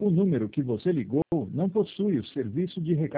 O número que você ligou não possui o serviço de